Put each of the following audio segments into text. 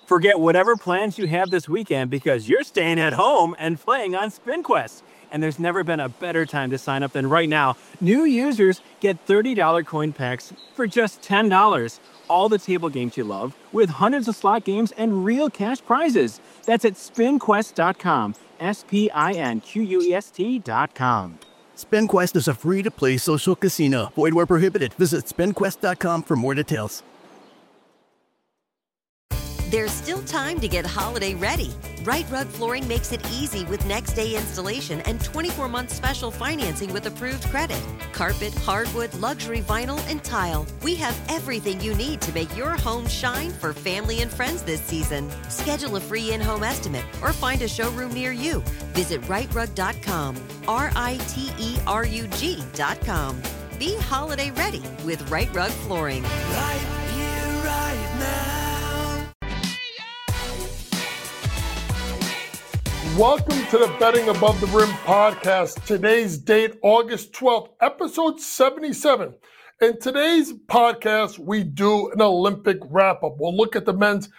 Forget whatever plans you have this weekend because you're staying at home and playing on SpinQuest. And there's never been a better time to sign up than right now. New users get $30 coin packs for just $10. All the table games you love, with hundreds of slot games and real cash prizes. That's at spinquest.com. SPINQUEST.com. SpinQuest is a free-to-play social casino. Void where prohibited. Visit spinquest.com for more details. There's still time to get holiday ready. Right Rug Flooring makes it easy with next-day installation and 24-month special financing with approved credit. Carpet, hardwood, luxury vinyl, and tile. We have everything you need to make your home shine for family and friends this season. Schedule a free in-home estimate or find a showroom near you. Visit rightrug.com, RITERUG.com. Be holiday ready with Right Rug Flooring. Right here, right now. Welcome to the Betting Above the Rim podcast. Today's date, August 12th, episode 77. In today's podcast, we do an Olympic wrap-up. We'll look at the men's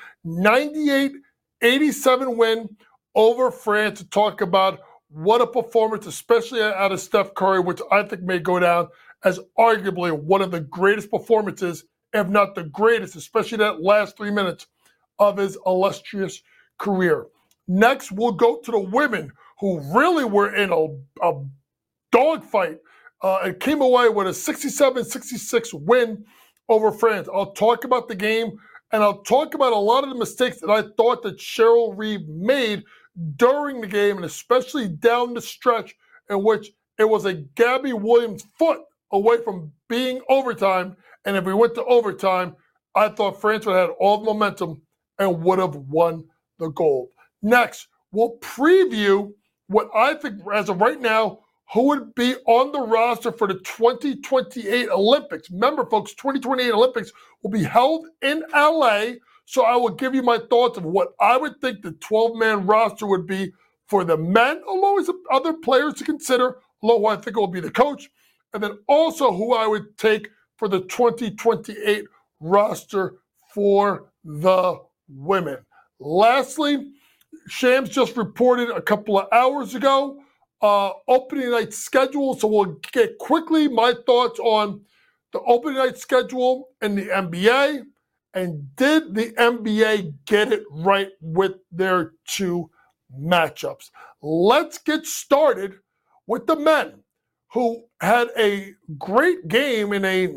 98-87 win over France to talk about what a performance, especially out of Steph Curry, which I think may go down as arguably one of the greatest performances, if not the greatest, especially that last 3 minutes of his illustrious career. Next, we'll go to the women who really were in a dogfight and came away with a 67-66 win over France. I'll talk about the game, and I'll talk about a lot of the mistakes that I thought that Cheryl Reeve made during the game, and especially down the stretch in which it was a Gabby Williams foot away from being overtime. And if we went to overtime, I thought France would have had all the momentum and would have won the gold. Next, we'll preview what I think, as of right now, who would be on the roster for the 2028 Olympics. Remember, folks, 2028 Olympics will be held in LA, so I will give you my thoughts of what I would think the 12-man roster would be for the men, along with some other players to consider, along with I think it will be the coach, and then also who I would take for the 2028 roster for the women. Lastly, Shams just reported a couple of hours ago, opening night schedule. So we'll get quickly my thoughts on the opening night schedule in the NBA. And did the NBA get it right with their two matchups? Let's get started with the men, who had a great game in a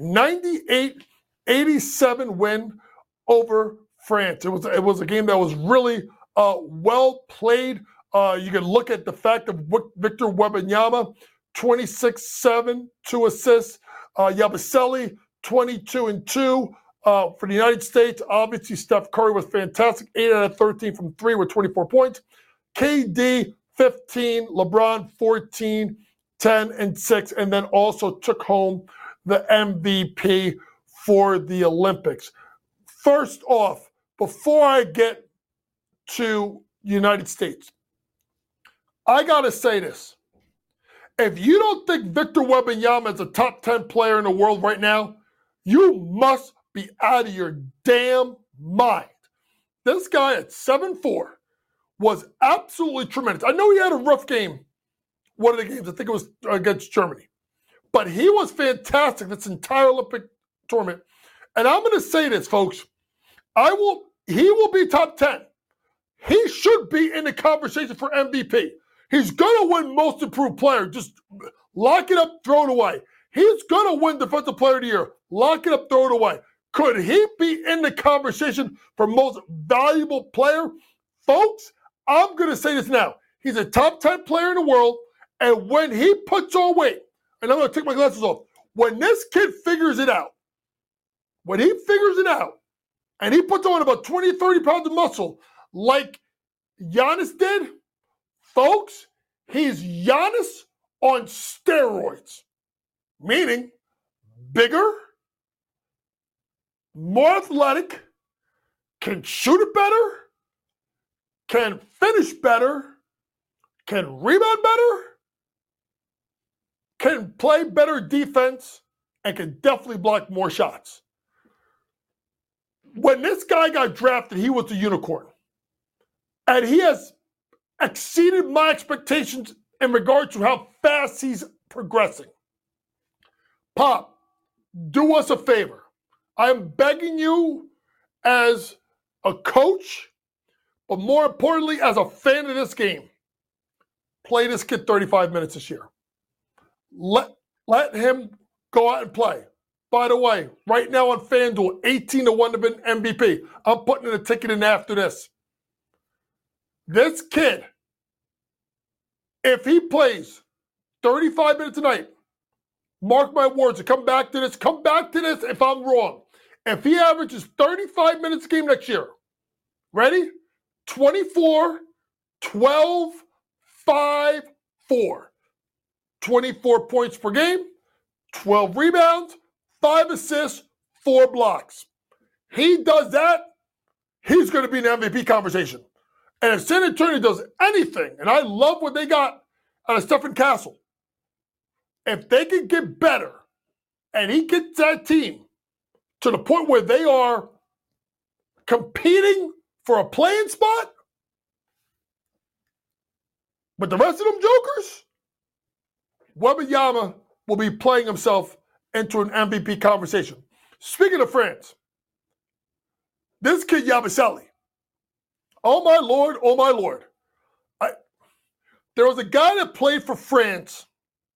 98-87 win over France. It was a game that was really well played. You can look at the fact of Victor Wembanyama, 26-7, 2 assists. Yabusele, 22-2 for the United States. Obviously, Steph Curry was fantastic, 8 out of 13 from 3 with 24 points. KD, 15, LeBron, 14, 10, and 6, and then also took home the MVP for the Olympics. First off, before I get to United States, I got to say this. If you don't think Victor Wembanyama is a top 10 player in the world right now, you must be out of your damn mind. This guy at 7'4" was absolutely tremendous. I know he had a rough game, one of the games, I think it was against Germany, but he was fantastic this entire Olympic tournament. And I'm going to say this, folks. He will be top 10. He should be in the conversation for MVP. He's going to win Most Improved Player. Just lock it up, throw it away. He's going to win Defensive Player of the Year. Lock it up, throw it away. Could he be in the conversation for Most Valuable Player? Folks, I'm going to say this now. He's a top 10 player in the world, and when he puts on weight, and I'm going to take my glasses off, when this kid figures it out, and he puts on about 20, 30 pounds of muscle, like Giannis did, folks, he's Giannis on steroids. Meaning bigger, more athletic, can shoot it better, can finish better, can rebound better, can play better defense, and can definitely block more shots. when this guy got drafted, he was a unicorn. And he has exceeded my expectations in regard to how fast he's progressing. Pop, do us a favor. I'm begging you as a coach, but more importantly, as a fan of this game, play this kid 35 minutes this year. Let him go out and play. By the way, right now on FanDuel, 18-1 to win MVP. I'm putting in a ticket in after this. This kid, if he plays 35 minutes a night, mark my words, and come back to this if I'm wrong. If he averages 35 minutes a game next year, ready? 24, 12, 5, 4. 24 points per game, 12 rebounds, 5 assists, 4 blocks. He does that, he's going to be in the MVP conversation. And if San Antonio does anything, and I love what they got out of Stephen Castle, if they can get better and he gets that team to the point where they are competing for a playing spot, but the rest of them jokers, Wembanyama will be playing himself into an MVP conversation. Speaking of France, this kid Yabusele, oh my Lord, oh my Lord. There was a guy that played for France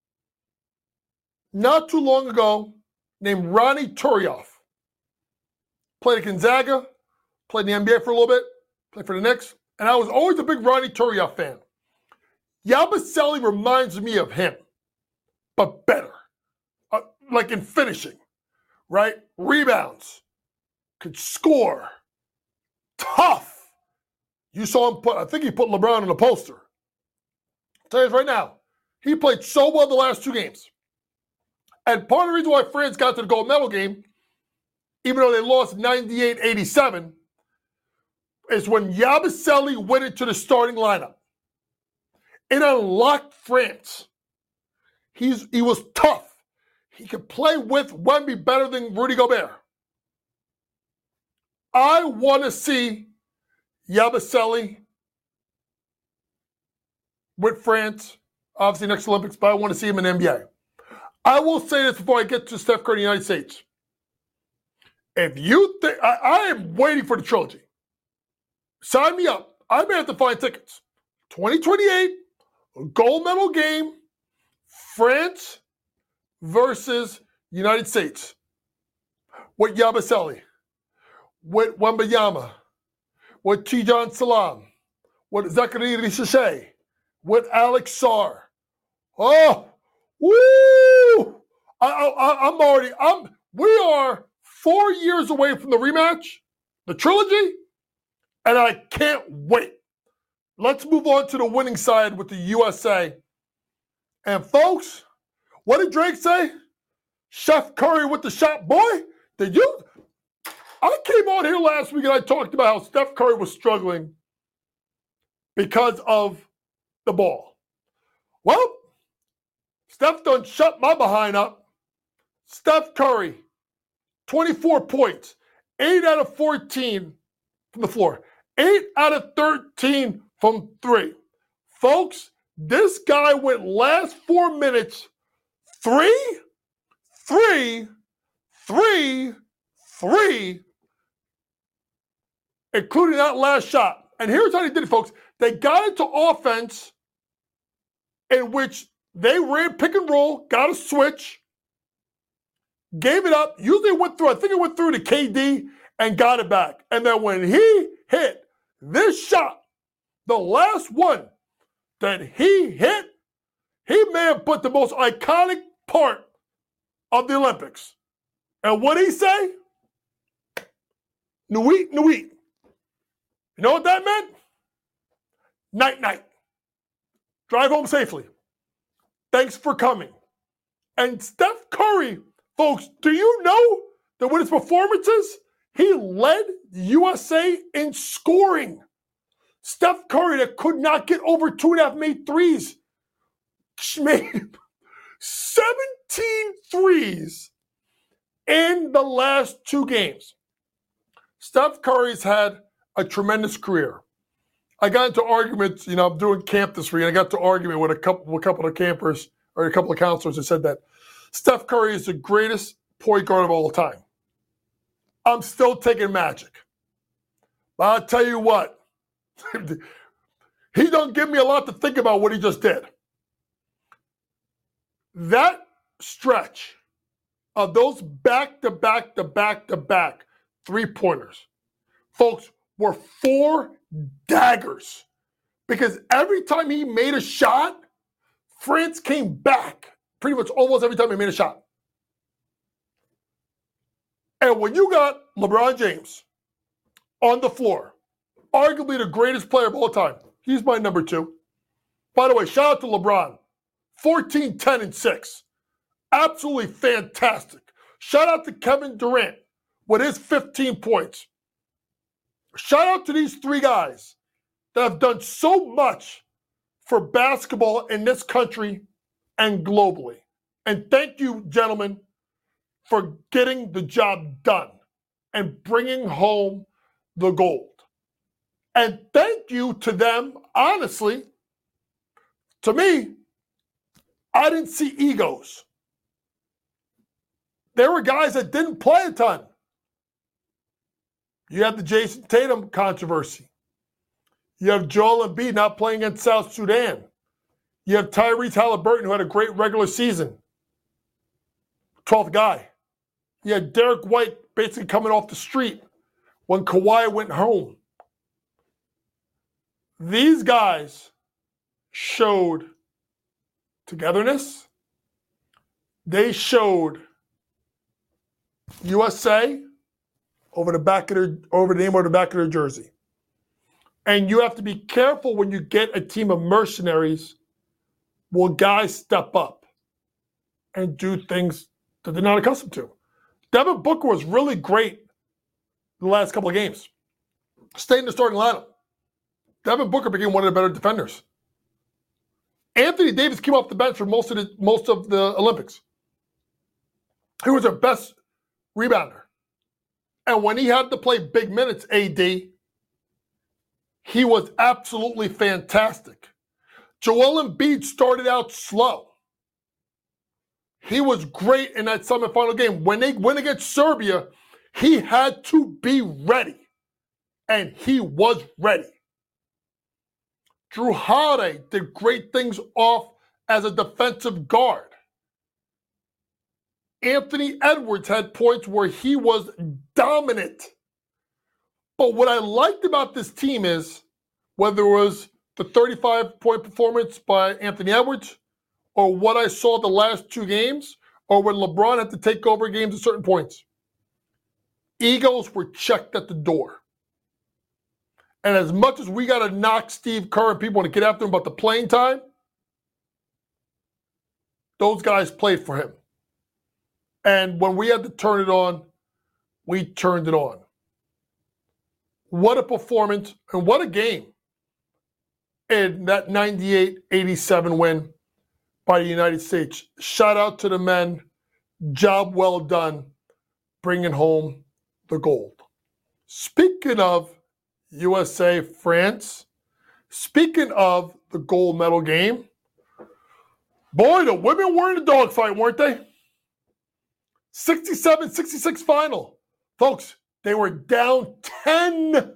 not too long ago named Ronny Turiaf. Played at Gonzaga, played in the NBA for a little bit, played for the Knicks, and I was always a big Ronny Turiaf fan. Yabusele reminds me of him, but better. Like in finishing, right? Rebounds, could score, tough. You saw him I think he put LeBron on a poster. I'll tell you this right now, he played so well the last 2 games. And part of the reason why France got to the gold medal game, even though they lost 98-87, is when Yabusele went into the starting lineup. It unlocked France. He was tough. He could play with Wemby better than Rudy Gobert. I want to see Yabusele with France, obviously next Olympics, but I want to see him in the NBA. I will say this before I get to Steph Curry in the United States. If you think, I am waiting for the trilogy. Sign me up. I may have to find tickets. 2028, gold medal game, France versus United States. With Yabusele, with Wembanyama, with Tidjane Salaam, with Zachary Richichet, with Alex Sarr. Oh, woo! We are 4 years away from the rematch, the trilogy, and I can't wait. Let's move on to the winning side with the USA. And folks, what did Drake say? Chef Curry with the shot. Boy, I came on here last week and I talked about how Steph Curry was struggling because of the ball. Well, Steph done shut my behind up. Steph Curry, 24 points, 8 out of 14 from the floor, 8 out of 13 from 3. Folks, this guy went last 4 minutes, 3, 3, 3, 3, including that last shot. And here's how they did it, folks. They got into offense in which they ran pick and roll, got a switch, gave it up. Usually it went through, I think it went through to KD and got it back. And then when he hit this shot, the last one that he hit, he may have put the most iconic part of the Olympics. And what did he say? Nuit, nuit. You know what that meant? Night, night. Drive home safely. Thanks for coming. And Steph Curry, folks, do you know that with his performances, he led USA in scoring? Steph Curry, that could not get over 2.5 made threes, made 17 threes in the last 2 games. Steph Curry's had a tremendous career. I got into arguments, I'm doing camp this week, and I got to argument with a couple of campers or a couple of counselors that said that Steph Curry is the greatest point guard of all time. I'm still taking Magic. But I'll tell you what, he don't give me a lot to think about what he just did. That stretch of those back-to-back three-pointers, folks, were 4 daggers. Because every time he made a shot, France came back pretty much almost every time he made a shot. And when you got LeBron James on the floor, arguably the greatest player of all time, he's my number 2. By the way, shout out to LeBron. 14, 10, and 6. Absolutely fantastic. Shout out to Kevin Durant with his 15 points. Shout out to these 3 guys that have done so much for basketball in this country and globally. And thank you, gentlemen, for getting the job done and bringing home the gold. And thank you to them, honestly, to me, I didn't see egos. There were guys that didn't play a ton. You have the Jason Tatum controversy. You have Joel Embiid not playing against South Sudan. You have Tyrese Halliburton, who had a great regular season. 12th guy. You had Derek White basically coming off the street when Kawhi went home. These guys showed togetherness. They showed USA over the name or the back of their jersey. And you have to be careful when you get a team of mercenaries. Will guys step up and do things that they're not accustomed to? Devin Booker was really great the last couple of games. Stayed in the starting lineup. Devin Booker became one of the better defenders. Anthony Davis came off the bench for most of the Olympics. He was their best rebounder. And when he had to play big minutes, AD, he was absolutely fantastic. Joel Embiid started out slow. He was great in that semifinal game. When they went against Serbia, he had to be ready. And he was ready. Drew Holiday did great things off as a defensive guard. Anthony Edwards had points where he was dominant. But what I liked about this team is, whether it was the 35-point performance by Anthony Edwards, or what I saw the last 2 games, or when LeBron had to take over games at certain points, egos were checked at the door. And as much as we got to knock Steve Kerr and people want to get after him about the playing time, those guys played for him. And when we had to turn it on, we turned it on. What a performance and what a game in that 98-87 win by the United States. Shout out to the men. Job well done bringing home the gold. Speaking of USA, France, speaking of the gold medal game, boy, the women were in a dogfight, weren't they? 67-66 final. Folks, they were down 10.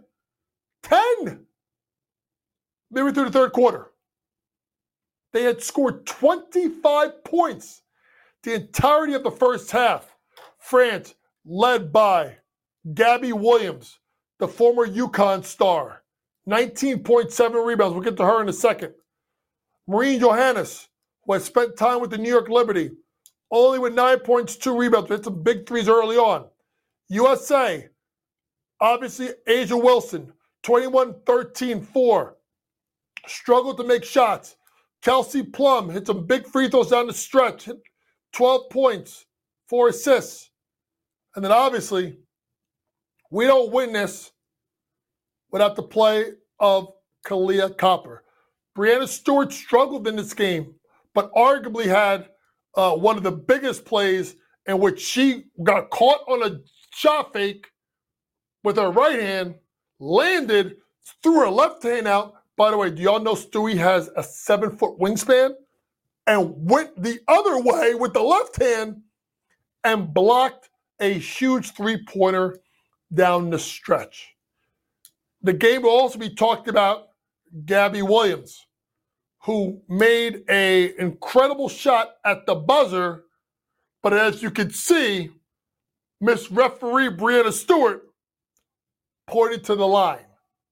They were through the third quarter. They had scored 25 points the entirety of the first half. France, led by Gabby Williams, the former UConn star, 19.7 rebounds. We'll get to her in a second. Maureen Johannes, who has spent time with the New York Liberty, only with 9 points, 2 rebounds. We had some big threes early on. USA, obviously Asia Wilson, 21-13-4. Struggled to make shots. Kelsey Plum hit some big free throws down the stretch. Hit 12 points, 4 assists. And then obviously, we don't win this without the play of Kahleah Copper. Breanna Stewart struggled in this game, but arguably had one of the biggest plays in which she got caught on a shot fake, with her right hand, landed, threw her left hand out. By the way, do y'all know Stewie has a 7-foot wingspan? And went the other way with the left hand and blocked a huge three-pointer down the stretch. The game will also be talked about Gabby Williams, who made an incredible shot at the buzzer, but as you can see, Miss Referee Breanna Stewart pointed to the line,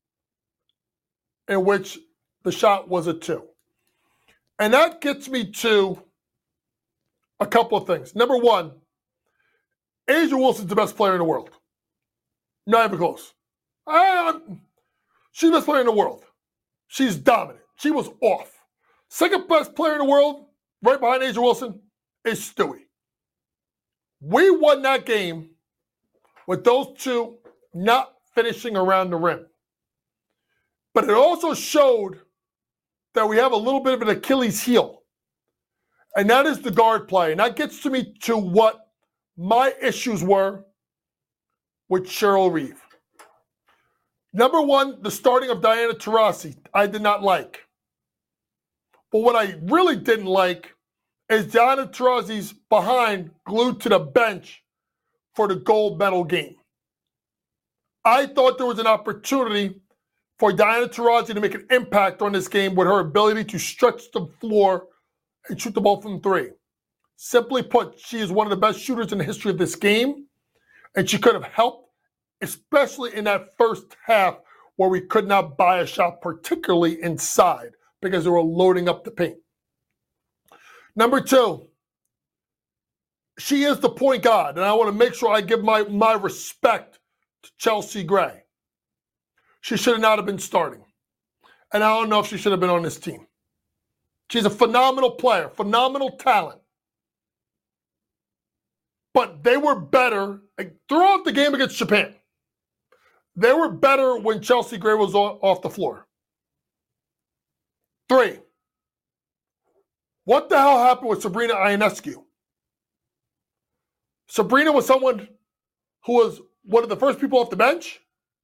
in which the shot was a 2. And that gets me to a couple of things. Number one, A'ja Wilson's the best player in the world. Not even close. She's the best player in the world. She's dominant. She was off. Second best player in the world, right behind A'ja Wilson, is Stewie. We won that game with those two not finishing around the rim. But it also showed that we have a little bit of an Achilles heel. And that is the guard play. And that gets to me to what my issues were with Cheryl Reeve. Number one, the starting of Diana Taurasi, I did not like. But what I really didn't like is Diana Taurasi's behind glued to the bench for the gold medal game. I thought there was an opportunity for Diana Taurasi to make an impact on this game with her ability to stretch the floor and shoot the ball from 3. Simply put, she is one of the best shooters in the history of this game, and she could have helped, especially in that first half where we could not buy a shot, particularly inside, because they were loading up the paint. Number 2, she is the point guard, and I want to make sure I give my respect to Chelsea Gray. She should not have been starting. And I don't know if she should have been on this team. She's a phenomenal player, phenomenal talent. But they were better throughout the game against Japan. They were better when Chelsea Gray was off the floor. 3, what the hell happened with Sabrina Ionescu? Sabrina was someone who was one of the first people off the bench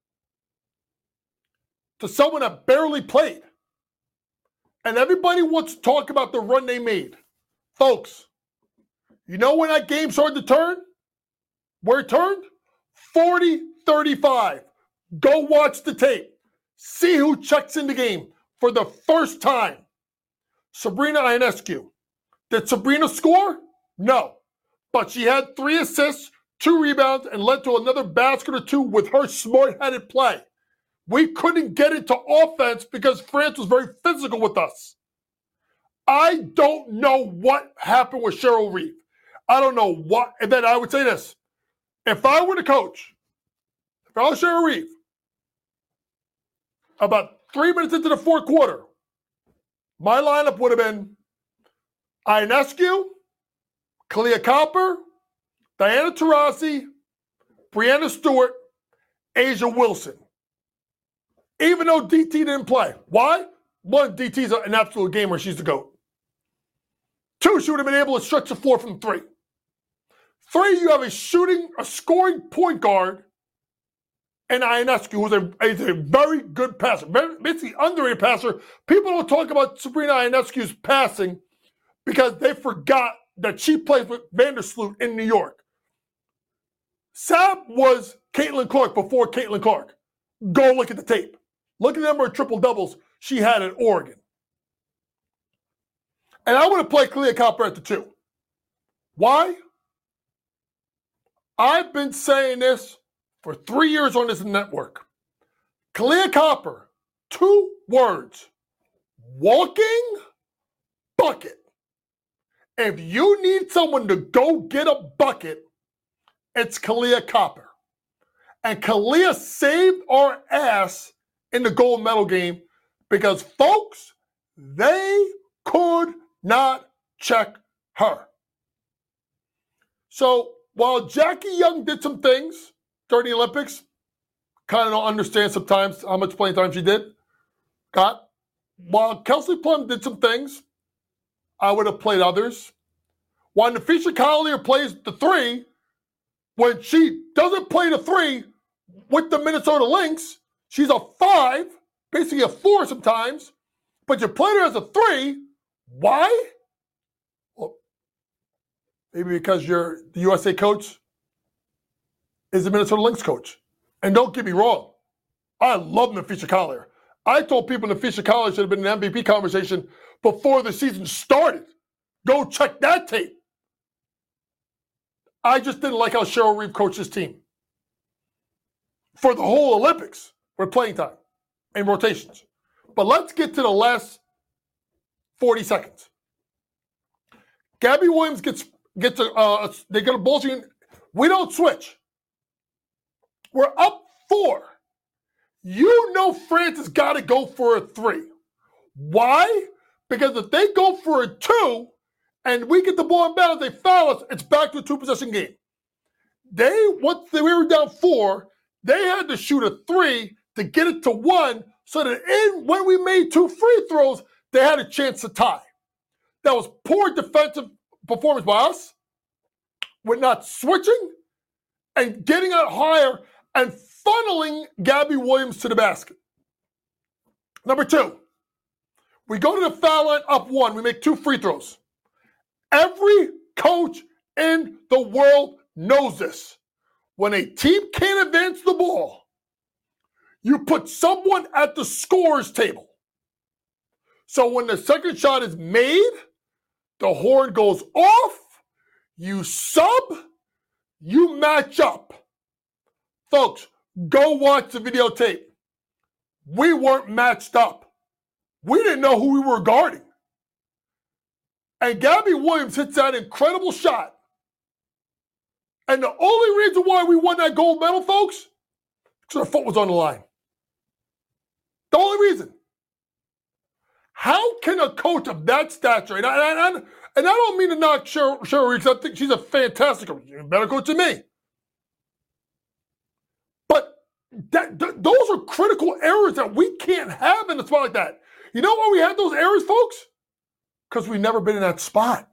to someone that barely played. And everybody wants to talk about the run they made. Folks, you know when that game started to turn? Where it turned? 40-35. Go watch the tape. See who checks in the game for the first time. Sabrina Ionescu. Did Sabrina score? No. But she had 3 assists, 2 rebounds, and led to another basket or 2 with her smart-headed play. We couldn't get into offense because France was very physical with us. I don't know what happened with Cheryl Reeve. I don't know what. And then I would say this. If I were the coach, if I was Cheryl Reeve, about 3 minutes into the fourth quarter, my lineup would have been Ionescu, Kahleah Copper, Diana Taurasi, Breanna Stewart, A'ja Wilson. Even though DT didn't play. Why? 1, DT's an absolute gamer. She's the GOAT. 2, she would have been able to stretch the floor from 3. 3, you have a scoring point guard, and Ionescu, who's a very good passer. Basically, underrated passer. People don't talk about Sabrina Ionescu's passing because they forgot that she plays with Vandersloot in New York. Sab was Caitlin Clark before Caitlin Clark. Go look at the tape. Look at the number of triple-doubles she had at Oregon. And I would have played Kahleah Copper at the 2. Why? I've been saying this for 3 years on this network. Kahleah Copper, 2 words. Walking bucket. If you need someone to go get a bucket, it's Kahleah Copper. And Kahleah saved our ass in the gold medal game because, folks, they could not check her. So while Jackie Young did some things during the Olympics, kind of don't understand sometimes how much playing time she got. While Kelsey Plum did some things, I would have played others. While Napheesa Collier plays the 3, when she doesn't play the 3, with the Minnesota Lynx, she's a 5, basically a 4 sometimes, but you played her as a 3. Why? Well, maybe because the USA coach is the Minnesota Lynx coach. And don't get me wrong, I love Napheesa Collier. I told people Napheesa Collier should have been an MVP conversation before the season started. Go check that tape. I just didn't like how Cheryl Reeve coached his team. For the whole Olympics, with playing time and rotations. But let's get to the last 40 seconds. Gabby Williams they get a ball screen. We don't switch. We're up 4. You know France has got to go for a 3. Why? Because if they go for a 2 and we get the ball in bounds, they foul us, it's back to a 2-possession game. Once we were down 4, they had to shoot a 3 to get it to 1 so that when we made 2 free throws, they had a chance to tie. That was poor defensive performance by us. We're not switching and getting out higher and funneling Gabby Williams to the basket. Number 2, we go to the foul line up 1. We make 2 free throws. Every coach in the world knows this. When a team can't advance the ball, you put someone at the scorer's table. So when the second shot is made, the horn goes off, you sub, you match up. Folks, go watch the videotape. We weren't matched up. We didn't know who we were guarding. And Gabby Williams hits that incredible shot. And the only reason why we won that gold medal, folks, because our foot was on the line. The only reason. How can a coach of that stature, and I don't mean to knock Cheryl Reeve, I think she's a fantastic coach, better coach than me. But those are critical errors that we can't have in a spot like that. You know why we had those errors, folks? Because we've never been in that spot.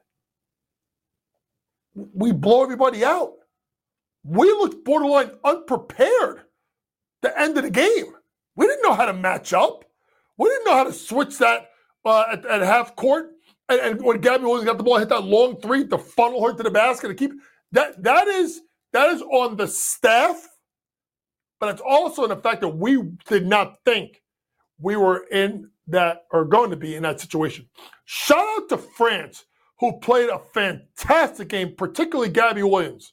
We blow everybody out. We looked borderline unprepared the end of the game. We didn't know how to match up. We didn't know how to switch that at half court. And when Gabby Williams got the ball, hit that long 3 to funnel her to the basket and keep that is on the staff, but it's also in the fact that we did not think we were in that or going to be in that situation. Shout out to France, who played a fantastic game, particularly Gabby Williams.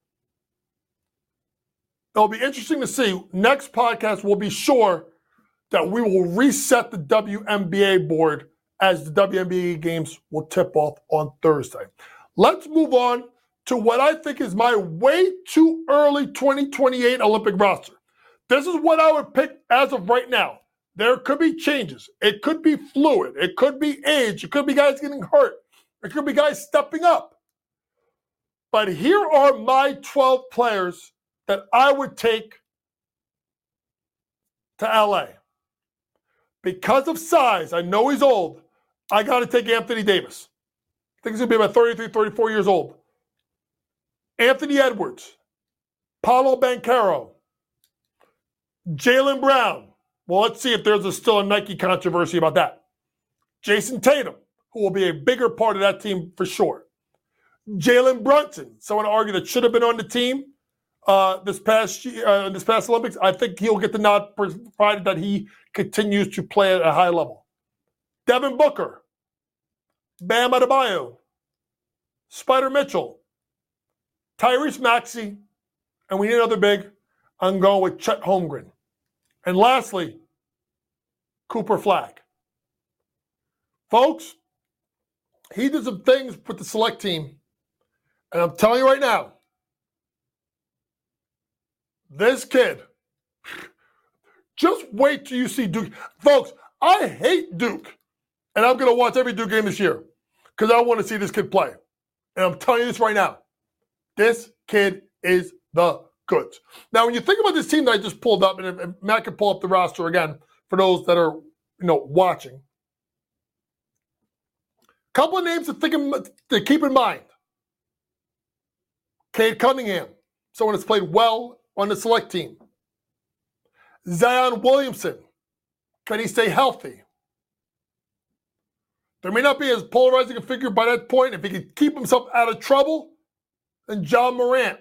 It'll be interesting to see. Next podcast, we'll be sure that we will reset the WNBA board as the WNBA games will tip off on Thursday. Let's move on to what I think is my way too early 2028 Olympic roster. This is what I would pick as of right now. There could be changes. It could be fluid. It could be age. It could be guys getting hurt. It could be guys stepping up. But here are my 12 players that I would take to LA. Because of size, I know he's old, I got to take Anthony Davis. I think he's going to be about 33, 34 years old. Anthony Edwards, Paolo Banchero, Jaylen Brown. Well, let's see if there's still a Nike controversy about that. Jason Tatum, who will be a bigger part of that team for sure. Jalen Brunson, someone argue that should have been on the team this past Olympics. I think he'll get the nod provided that he continues to play at a high level. Devin Booker, Bam Adebayo, Spider Mitchell, Tyrese Maxey, and we need another big. I'm going with Chet Holmgren. And lastly, Cooper Flagg. Folks, he did some things with the select team. And I'm telling you right now, this kid, just wait till you see Duke. Folks, I hate Duke. And I'm going to watch every Duke game this year because I want to see this kid play. And I'm telling you this right now. This kid is the goods. Now, when you think about this team that I just pulled up, and Matt can pull up the roster again for those that are, watching. Couple of names to keep in mind. Cade Cunningham, someone that's played well on the select team. Zion Williamson, can he stay healthy? There may not be as polarizing a figure by that point. If he can keep himself out of trouble, then John Morant.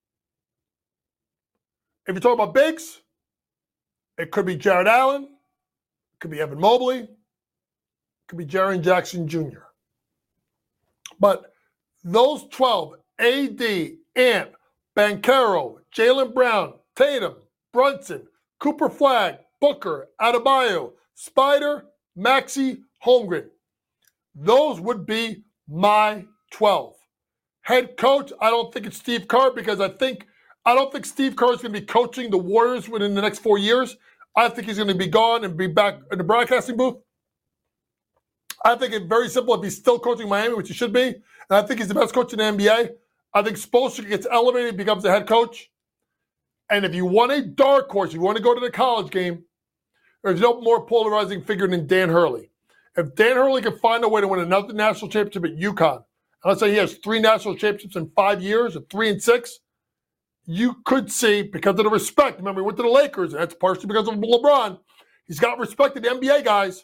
If you're talking about bigs, it could be Jared Allen, it could be Evan Mobley, it could be Jaren Jackson Jr. But those 12, AD, Ant, Banchero, Jaylen Brown, Tatum, Brunson, Cooper Flagg, Booker, Adebayo, Spider, Maxey, Holmgren. Those would be my 12. Head coach, I don't think it's Steve Kerr because I don't think Steve Kerr is going to be coaching the Warriors within the next 4 years. I think he's going to be gone and be back in the broadcasting booth. I think it's very simple. If he's still coaching Miami, which he should be, and I think he's the best coach in the NBA, I think Spoelstra gets elevated, becomes the head coach. And if you want a dark horse, if you want to go to the college game, there's no more polarizing figure than Dan Hurley. If Dan Hurley can find a way to win another national championship at UConn, and let's say he has 3 national championships in 5 years, or 3 and 6, you could see, because of the respect, remember he went to the Lakers, and that's partially because of LeBron, he's got respect to the NBA guys.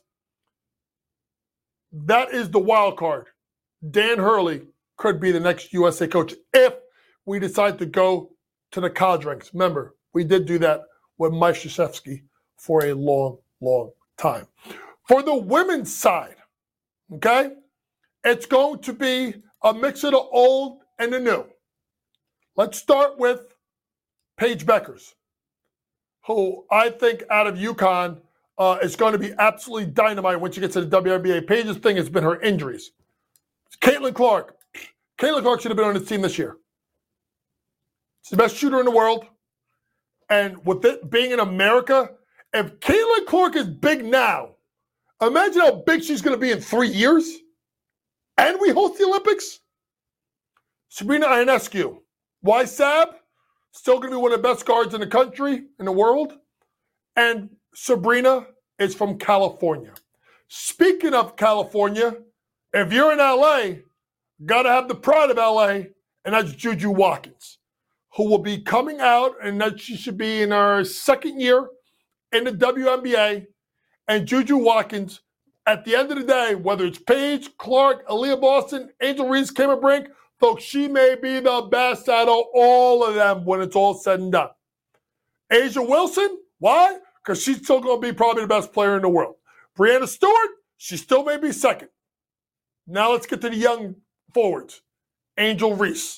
That is the wild card. Dan Hurley could be the next USA coach if we decide to go to the college ranks. Remember, we did do that with Mike Krzyzewski for a long, long time. For the women's side, okay, it's going to be a mix of the old and the new. Let's start with Paige Beckers, who I think out of UConn is going to be absolutely dynamite when she gets to the WNBA. Paige's thing has been her injuries. Caitlin Clark. Caitlin Clark should have been on this team this year. She's the best shooter in the world. And with it being in America, if Caitlin Clark is big now, imagine how big she's going to be in 3 years. And we host the Olympics. Sabrina Ionescu. Why Sab? Still going to be one of the best guards in the country, in the world. And Sabrina is from California. Speaking of California, if you're in LA, got to have the pride of LA, and that's Juju Watkins, who will be coming out, and that she should be in her 2nd year in the WNBA. And Juju Watkins, at the end of the day, whether it's Paige, Clark, Aaliyah Boston, Angel Reese, Cameron Brink, folks, she may be the best out of all of them when it's all said and done. Asia Wilson, why? Because she's still going to be probably the best player in the world. Breanna Stewart, she still may be 2nd. Now let's get to the young forwards. Angel Reese,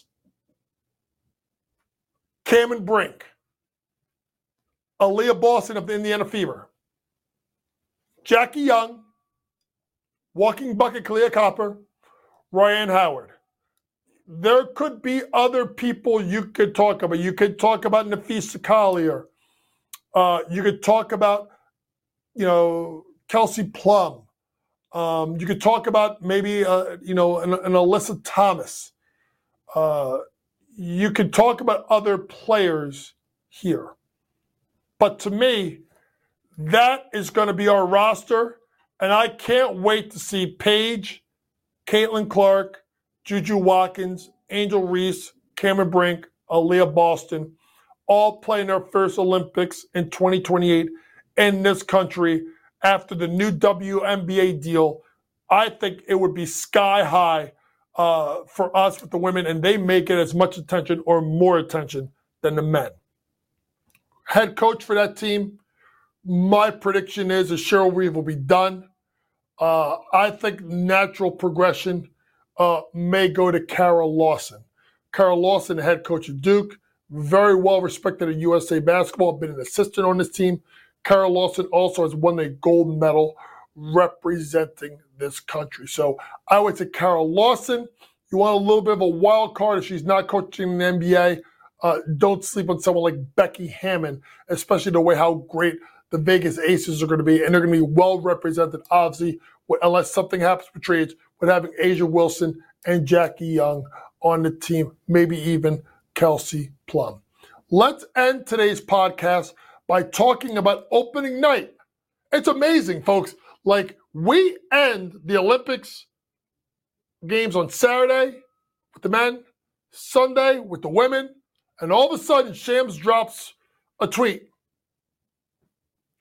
Cameron Brink, Aaliyah Boston of the Indiana Fever, Jackie Young, Walking Bucket Kalia Copper, Ryan Howard. There could be other people you could talk about. You could talk about Nafisa Collier. You could talk about, Kelsey Plum. You could talk about maybe, an Alyssa Thomas. You could talk about other players here. But to me, that is going to be our roster. And I can't wait to see Paige, Caitlin Clark, Juju Watkins, Angel Reese, Cameron Brink, Aaliyah Boston, all playing their first Olympics in 2028 in this country after the new WNBA deal. I think it would be sky high for us with the women, and they may get as much attention or more attention than the men. Head coach for that team, my prediction is that Cheryl Reeve will be done. I think natural progression may go to Carol Lawson. Carol Lawson, the head coach of Duke, very well respected at USA Basketball, been an assistant on this team. Carol Lawson also has won a gold medal representing this country. So I would say Carol Lawson. You want a little bit of a wild card if she's not coaching the NBA. Don't sleep on someone like Becky Hammon, especially the way how great the Vegas Aces are going to be. And they're going to be well represented, obviously, unless something happens with trades, with having Asia Wilson and Jackie Young on the team, maybe even Kelsey Plum. Let's end today's podcast by talking about opening night. It's amazing, folks. Like, we end the Olympics games on Saturday with the men, Sunday with the women, and all of a sudden Shams drops a tweet.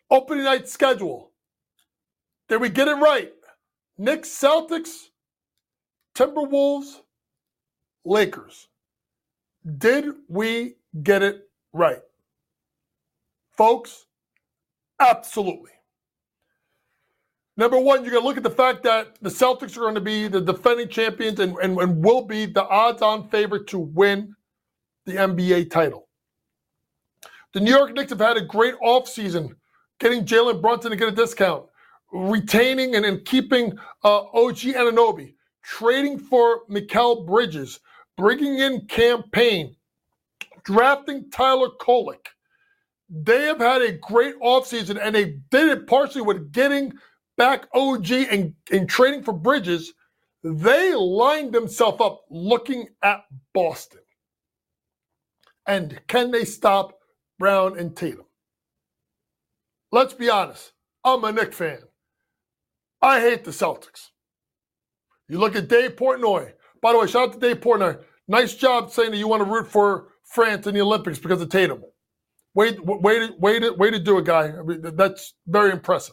Opening night schedule. Did we get it right? Knicks, Celtics, Timberwolves, Lakers. Did we get it right? Folks, absolutely. Number one, you're going to look at the fact that the Celtics are going to be the defending champions and will be the odds-on favorite to win the NBA title. The New York Knicks have had a great offseason, getting Jalen Brunson to get a discount, retaining and keeping OG Anunoby, trading for Mikal Bridges, bringing in Cam Payne, drafting Tyler Kolek. They have had a great offseason, and they did it partially with getting back OG and trading for Bridges. They lined themselves up looking at Boston. And can they stop Brown and Tatum? Let's be honest. I'm a Knicks fan. I hate the Celtics. You look at Dave Portnoy. By the way, shout out to Dave Portnoy. Nice job saying that you want to root for France in the Olympics because of Tatum. Way to do it, guy. I mean, that's very impressive.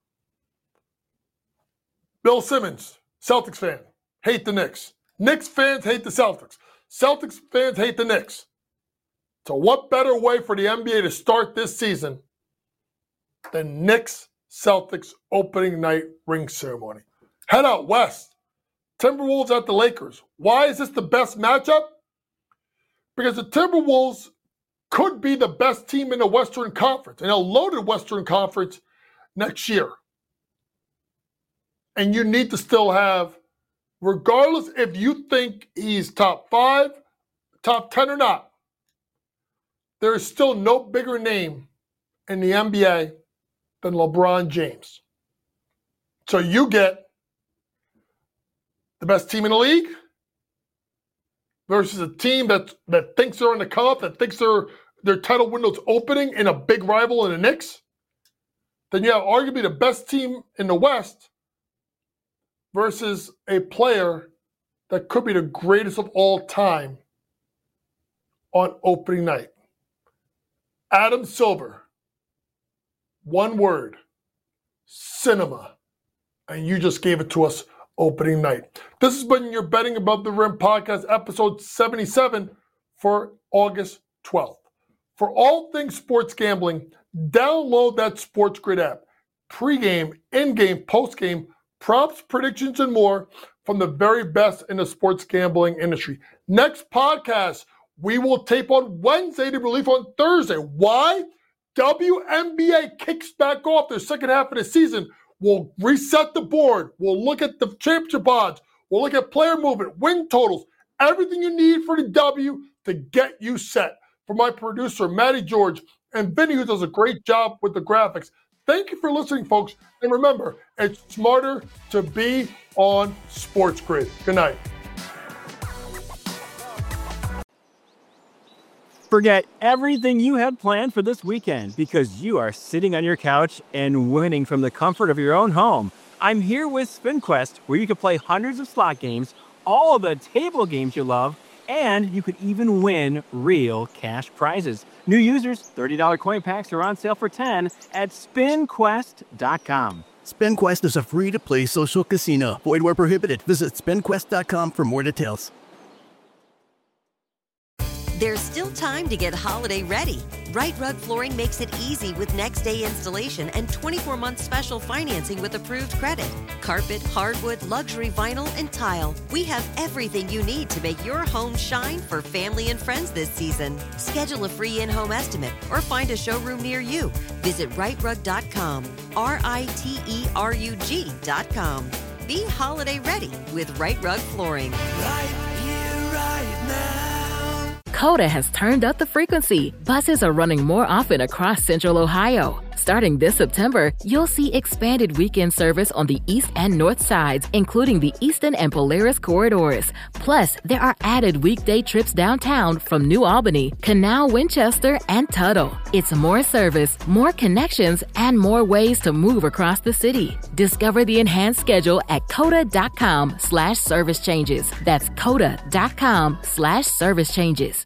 Bill Simmons, Celtics fan, hate the Knicks. Knicks fans hate the Celtics. Celtics fans hate the Knicks. So what better way for the NBA to start this season than Knicks-Celtics opening night ring ceremony? Head out west. Timberwolves at the Lakers. Why is this the best matchup? Because the Timberwolves could be the best team in the Western Conference, and a loaded Western Conference next year. And you need to still have, regardless if you think he's top 5, top 10 or not, there is still no bigger name in the NBA than LeBron James. So you get the best team in the league versus a team that thinks they're on the come up, that thinks their title window's opening in a big rival in the Knicks. Then you have arguably the best team in the West versus a player that could be the greatest of all time on opening night. Adam Silver, one word, cinema. And you just gave it to us opening night. This has been your Betting Above the Rim podcast, episode 77 for August 12th. For all things sports gambling, download that Sports Grid app. Pre-game, in-game, post-game, props, predictions, and more from the very best in the sports gambling industry. Next podcast, we will tape on Wednesday to relief on Thursday. Why? WNBA kicks back off their second half of the season. We'll reset the board. We'll look at the championship odds. We'll look at player movement, win totals, everything you need for the W to get you set. For my producer, Matty George, and Vinny, who does a great job with the graphics, thank you for listening, folks. And remember, it's smarter to be on Sports Grid. Good night. Forget everything you had planned for this weekend because you are sitting on your couch and winning from the comfort of your own home. I'm here with SpinQuest, where you can play hundreds of slot games, all of the table games you love, and you could even win real cash prizes. New users, $30 coin packs are on sale for $10 at SpinQuest.com. SpinQuest is a free-to-play social casino. Void where prohibited. Visit SpinQuest.com for more details. There's still time to get holiday ready. Right Rug Flooring makes it easy with next day installation and 24-month special financing with approved credit. Carpet, hardwood, luxury vinyl, and tile. We have everything you need to make your home shine for family and friends this season. Schedule a free in-home estimate or find a showroom near you. Visit rightrug.com, RITERUG.com. Be holiday ready with Right Rug Flooring. Right here, right now. Coda has turned up the frequency. Buses are running more often across Central Ohio. Starting this September, you'll see expanded weekend service on the east and north sides, including the Eastern and Polaris corridors. Plus, there are added weekday trips downtown from New Albany, Canal, Winchester, and Tuttle. It's more service, more connections, and more ways to move across the city. Discover the enhanced schedule at coda.com/service changes. That's coda.com/service changes.